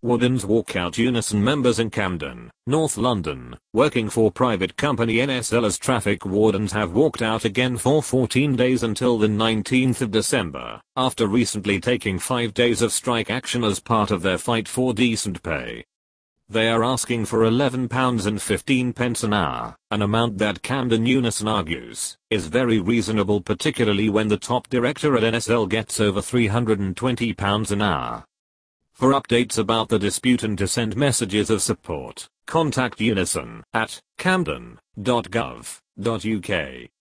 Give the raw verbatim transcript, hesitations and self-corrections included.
Wardens walk out. Unison members in Camden, North London, working for private company N S L as traffic wardens have walked out again for fourteen days until the nineteenth of December, after recently taking five days of strike action as part of their fight for decent pay. They are asking for eleven pounds fifteen an hour, an amount that Camden Unison argues is very reasonable, particularly when the top director at N S L gets over three hundred twenty pounds an hour. For updates about the dispute and to send messages of support, contact Unison at camden dot gov dot U K.